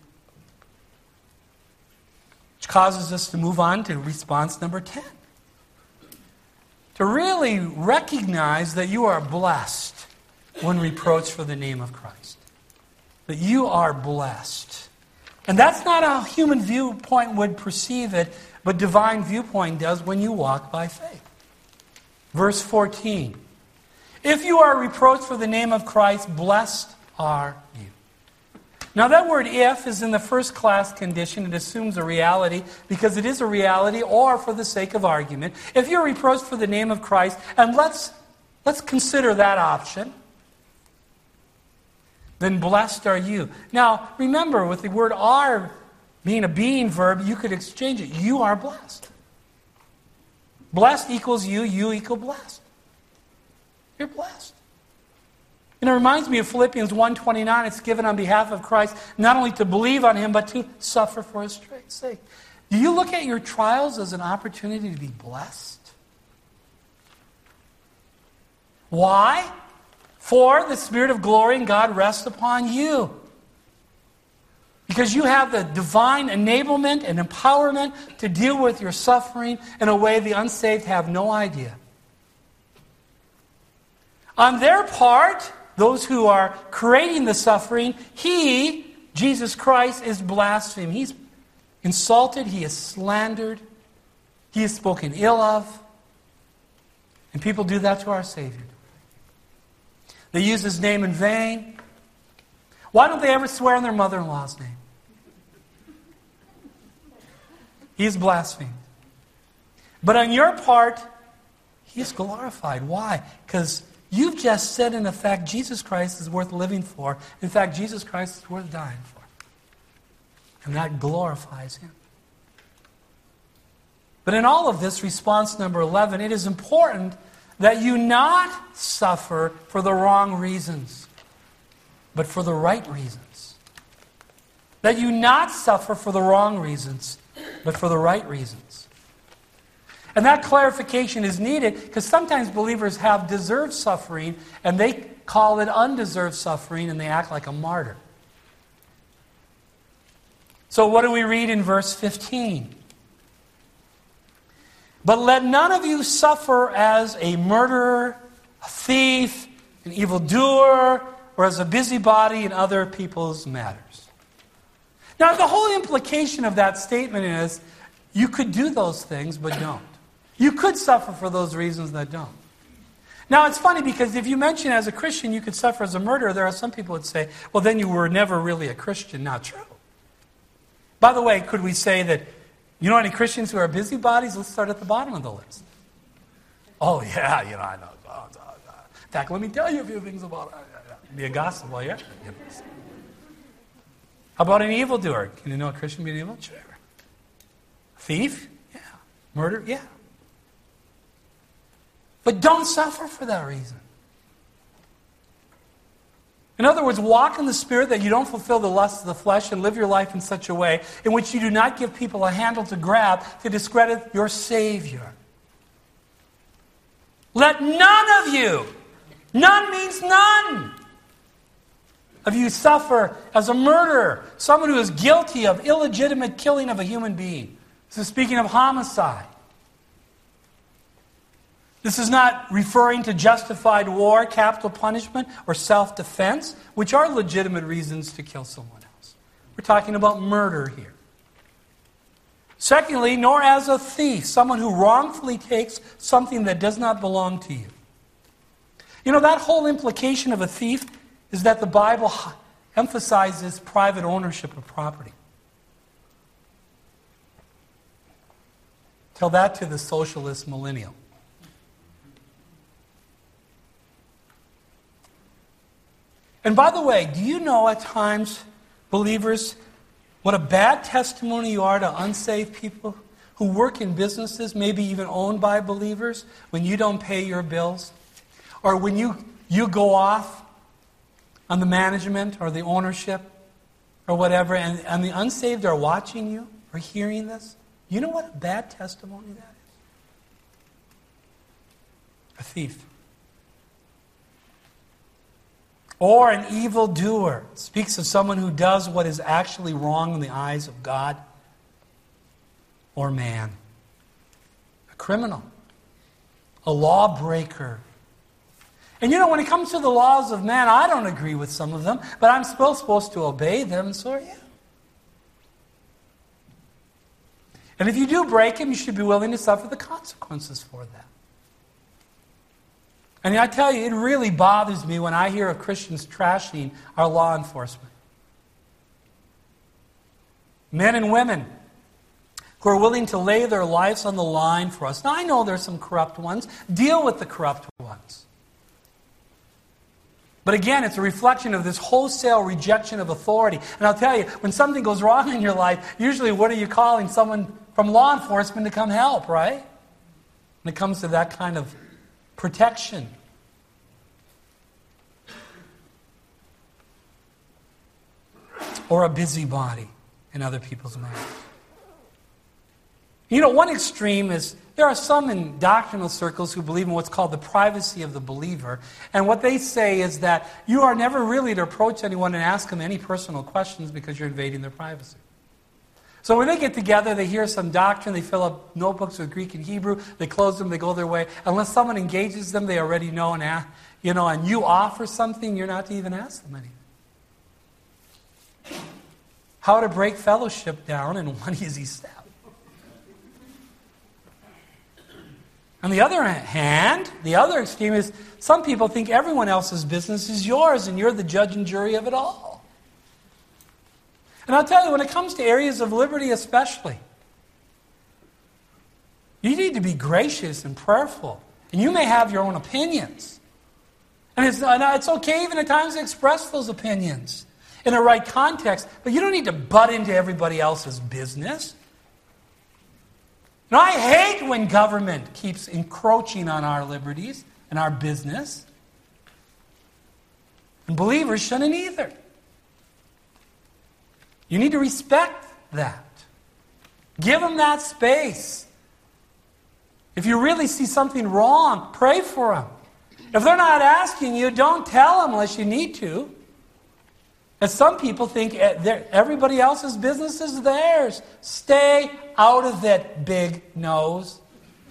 causes us to move on to response number ten. To really recognize that you are blessed when reproached for the name of Christ. That you are blessed. And that's not how human viewpoint would perceive it, but divine viewpoint does when you walk by faith. Verse fourteen. If you are reproached for the name of Christ, blessed are you. Now that word if is in the first class condition. It assumes a reality because it is a reality or for the sake of argument. If you're reproached for the name of Christ, and let's, let's consider that option, then blessed are you. Now remember, with the word are being a being verb, you could exchange it. You are blessed. Blessed equals you, you equal blessed. You're blessed. And it reminds me of Philippians one twenty-nine. It's given on behalf of Christ, not only to believe on Him, but to suffer for His sake. Do you look at your trials as an opportunity to be blessed? Why? For the Spirit of glory and God rests upon you. Because you have the divine enablement and empowerment to deal with your suffering in a way the unsaved have no idea. On their part, those who are creating the suffering, He, Jesus Christ, is blasphemed. He's insulted, He is slandered, He is spoken ill of. And people do that to our Savior. They use His name in vain. Why don't they ever swear in their mother-in-law's name? He is blasphemed. But on your part, He is glorified. Why? Because you've just said, in effect, Jesus Christ is worth living for. In fact, Jesus Christ is worth dying for. And that glorifies Him. But in all of this, response number eleven, it is important that you not suffer for the wrong reasons, but for the right reasons. That you not suffer for the wrong reasons, but for the right reasons. And that clarification is needed because sometimes believers have deserved suffering and they call it undeserved suffering and they act like a martyr. So what do we read in verse fifteen? But let none of you suffer as a murderer, a thief, an evildoer, or as a busybody in other people's matters. Now the whole implication of that statement is you could do those things but don't. You could suffer for those reasons that don't. Now, it's funny because if you mention as a Christian you could suffer as a murderer, there are some people that say, well, then you were never really a Christian. Not true. By the way, could we say that, you know any Christians who are busybodies? Let's start at the bottom of the list. Oh, yeah, you know, I know. In fact, let me tell you a few things about it. Be a gossip while you're at it. How about an evildoer? Can you know a Christian be an evildoer? Sure. Thief? Yeah. Murder? Yeah. But don't suffer for that reason. In other words, walk in the Spirit that you don't fulfill the lusts of the flesh and live your life in such a way in which you do not give people a handle to grab to discredit your Savior. Let none of you, none means none, of you suffer as a murderer, someone who is guilty of illegitimate killing of a human being. This is speaking of homicide. This is not referring to justified war, capital punishment, or self-defense, which are legitimate reasons to kill someone else. We're talking about murder here. Secondly, nor as a thief, someone who wrongfully takes something that does not belong to you. You know, that whole implication of a thief is that the Bible emphasizes private ownership of property. Tell that to the socialist millennial. And by the way, do you know at times, believers, what a bad testimony you are to unsaved people who work in businesses, maybe even owned by believers, when you don't pay your bills? Or when you, you go off on the management or the ownership or whatever, and, and the unsaved are watching you or hearing this? You know what a bad testimony that is? A thief. Or an evildoer. It speaks of someone who does what is actually wrong in the eyes of God or man. A criminal. A lawbreaker. And you know, when it comes to the laws of man, I don't agree with some of them, but I'm still supposed to obey them, and so are you. And if you do break them, you should be willing to suffer the consequences for that. And I tell you, it really bothers me when I hear of Christians trashing our law enforcement. Men and women who are willing to lay their lives on the line for us. Now, I know there's some corrupt ones. Deal with the corrupt ones. But again, it's a reflection of this wholesale rejection of authority. And I'll tell you, when something goes wrong in your life, usually what are you calling? Someone from law enforcement to come help, right? When it comes to that kind of protection. Or a busybody in other people's matters. You know, one extreme is, there are some in doctrinal circles who believe in what's called the privacy of the believer. And what they say is that you are never really to approach anyone and ask them any personal questions because you're invading their privacy. So when they get together, they hear some doctrine, they fill up notebooks with Greek and Hebrew, they close them, they go their way. Unless someone engages them, they already know, and ask, you know, and you offer something, you're not to even ask them anything. How to break fellowship down in one easy step. On the other hand, the other extreme is some people think everyone else's business is yours and you're the judge and jury of it all. And I'll tell you, when it comes to areas of liberty especially, you need to be gracious and prayerful. And you may have your own opinions. And it's, and it's okay even at times to express those opinions in a right context, but you don't need to butt into everybody else's business. Now, I hate when government keeps encroaching on our liberties and our business. And believers shouldn't either. You need to respect that. Give them that space. If you really see something wrong, pray for them. If they're not asking you, don't tell them unless you need to. And some people think everybody else's business is theirs. Stay out of it, big nose.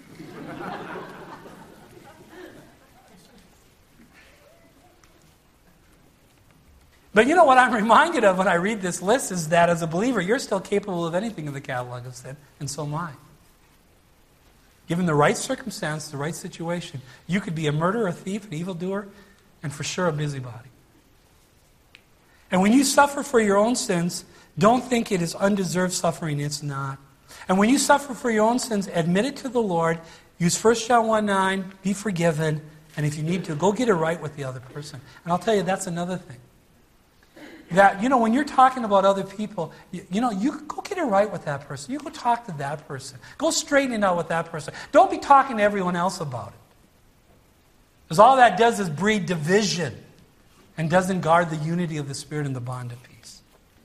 But you know what I'm reminded of when I read this list is that as a believer, you're still capable of anything in the catalog of sin, and so am I. Given the right circumstance, the right situation, you could be a murderer, a thief, an evildoer, and for sure a busybody. And when you suffer for your own sins, don't think it is undeserved suffering. It's not. And when you suffer for your own sins, admit it to the Lord. Use First John one nine, be forgiven, and if you need to, go get it right with the other person. And I'll tell you, that's another thing. That, you know, when you're talking about other people, you, you know, you go get it right with that person. You go talk to that person. Go straighten it out with that person. Don't be talking to everyone else about it. Because all that does is breed division and doesn't guard the unity of the Spirit and the bond of peace.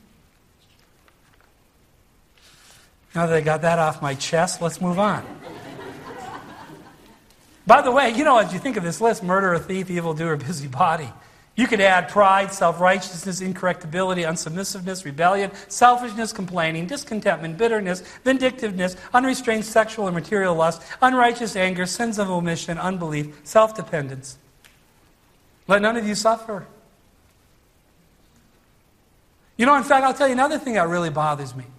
Now that I got that off my chest, let's move on. By the way, you know, as you think of this list, murderer, thief, evildoer, busybody, you could add pride, self-righteousness, incorrectability, unsubmissiveness, rebellion, selfishness, complaining, discontentment, bitterness, vindictiveness, unrestrained sexual or material lust, unrighteous anger, sins of omission, unbelief, self-dependence. Let none of you suffer. You know, in fact, I'll tell you another thing that really bothers me.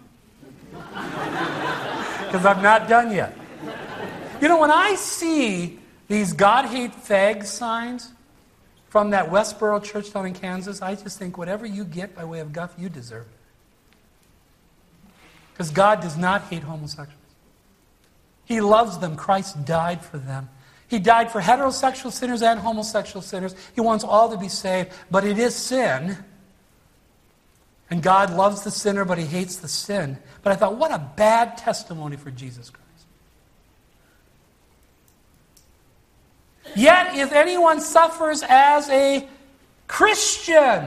Because I'm not done yet. You know, when I see these God hate fag signs from that Westboro church down in Kansas, I just think whatever you get by way of guff, you deserve it. Because God does not hate homosexuals. He loves them. Christ died for them. He died for heterosexual sinners and homosexual sinners. He wants all to be saved, but it is sin. And God loves the sinner, but He hates the sin. But I thought, what a bad testimony for Jesus Christ. Yet, if anyone suffers as a Christian,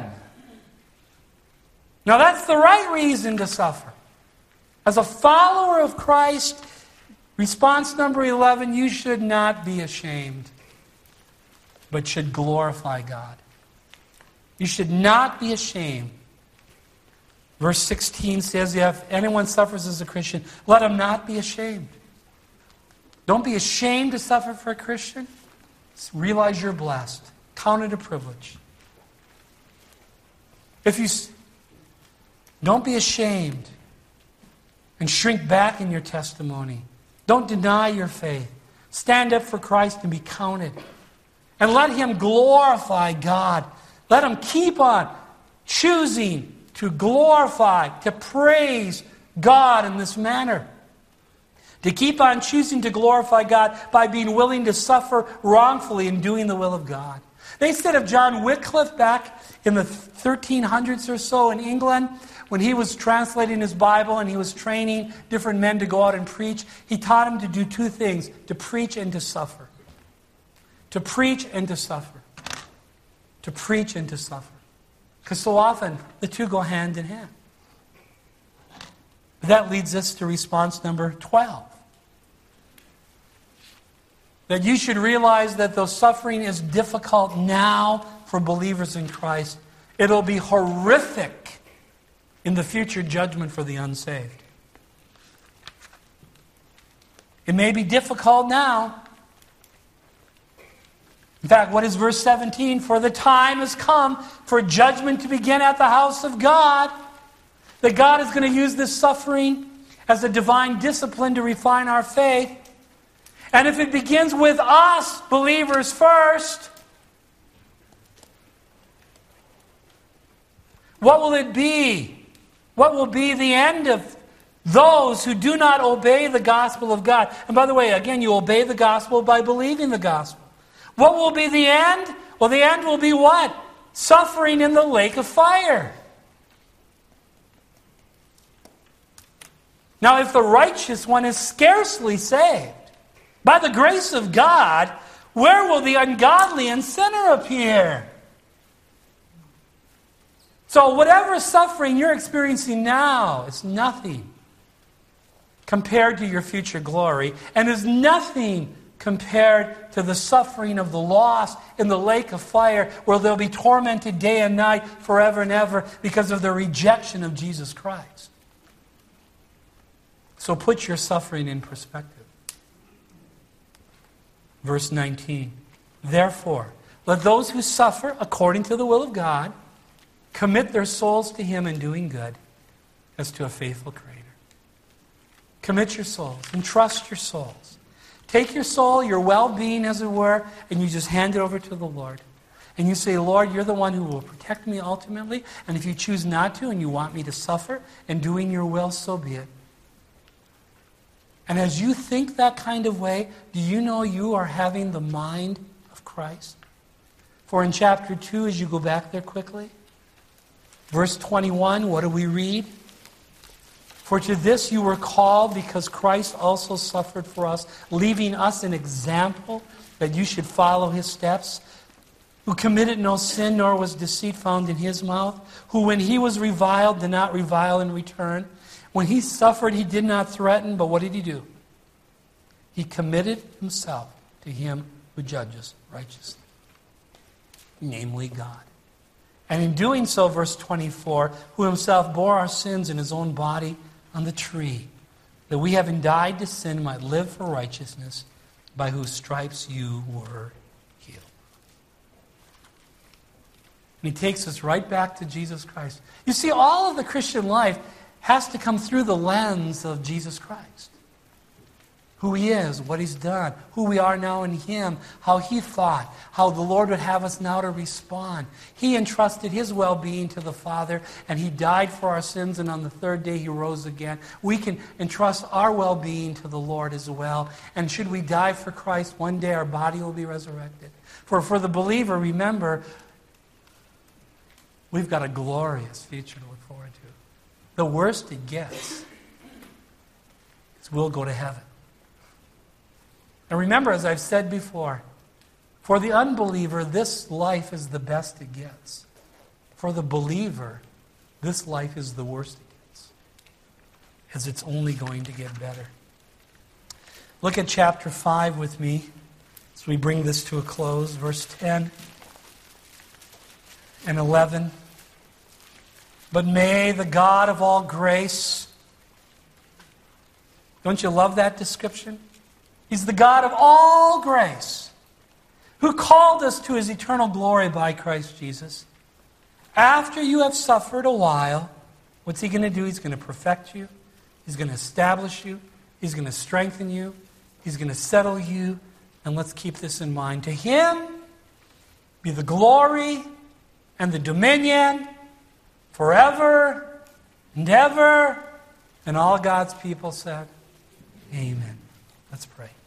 now that's the right reason to suffer. As a follower of Christ, response number eleven, you should not be ashamed, but should glorify God. You should not be ashamed. Verse sixteen says, if anyone suffers as a Christian, let him not be ashamed. Don't be ashamed to suffer for a Christian. Realize you're blessed. Count it a privilege. If you don't be ashamed and shrink back in your testimony. Don't deny your faith. Stand up for Christ and be counted. And let Him glorify God. Let Him keep on choosing to glorify, to praise God in this manner. To keep on choosing to glorify God by being willing to suffer wrongfully in doing the will of God. They said of John Wycliffe back in the thirteen hundreds or so in England, when he was translating his Bible and he was training different men to go out and preach, he taught them to do two things, to preach and to suffer. To preach and to suffer. To preach and to suffer. Because so often the two go hand in hand. That leads us to response number twelve. That you should realize that though suffering is difficult now for believers in Christ, it'll be horrific in the future judgment for the unsaved. It may be difficult now. In fact, what is verse seventeen? For the time has come for judgment to begin at the house of God. That God is going to use this suffering as a divine discipline to refine our faith. And if it begins with us, believers first, what will it be? What will be the end of those who do not obey the gospel of God? And by the way, again, you obey the gospel by believing the gospel. What will be the end? Well, the end will be what? Suffering in the lake of fire. Now, if the righteous one is scarcely saved, by the grace of God, where will the ungodly and sinner appear? So whatever suffering you're experiencing now is nothing compared to your future glory, and is nothing compared to the suffering of the lost in the lake of fire, where they'll be tormented day and night forever and ever because of their rejection of Jesus Christ. So put your suffering in perspective. Verse nineteen. Therefore, let those who suffer according to the will of God commit their souls to Him in doing good as to a faithful Creator. Commit your souls. Entrust your souls. Take your soul, your well-being as it were, and you just hand it over to the Lord. And you say, Lord, you're the one who will protect me ultimately, and if you choose not to and you want me to suffer in doing your will, so be it. And as you think that kind of way, do you know you are having the mind of Christ? For in chapter two, as you go back there quickly, verse twenty-one, what do we read? For to this you were called, because Christ also suffered for us, leaving us an example that you should follow his steps, who committed no sin, nor was deceit found in his mouth, who when he was reviled did not revile in return. When he suffered, he did not threaten, but what did he do? He committed himself to him who judges righteously, namely God. And in doing so, verse twenty-four, who himself bore our sins in his own body on the tree, that we having died to sin might live for righteousness, by whose stripes you were healed. And he takes us right back to Jesus Christ. You see, all of the Christian life has to come through the lens of Jesus Christ. Who he is, what he's done, who we are now in him, how he thought, how the Lord would have us now to respond. He entrusted his well-being to the Father, and he died for our sins, and on the third day he rose again. We can entrust our well-being to the Lord as well. And should we die for Christ, one day our body will be resurrected. For, for the believer, remember, we've got a glorious future to look forward to. The worst it gets is we'll go to heaven. And remember, as I've said before, for the unbeliever, this life is the best it gets. For the believer, this life is the worst it gets, as it's only going to get better. Look at chapter five with me as we bring this to a close, verse ten and eleven. But may the God of all grace, don't you love that description? He's the God of all grace, who called us to his eternal glory by Christ Jesus. After you have suffered a while, what's he going to do? He's going to perfect you. He's going to establish you. He's going to strengthen you. He's going to settle you. And let's keep this in mind. To him be the glory and the dominion forever and ever. And all God's people said, amen. Let's pray.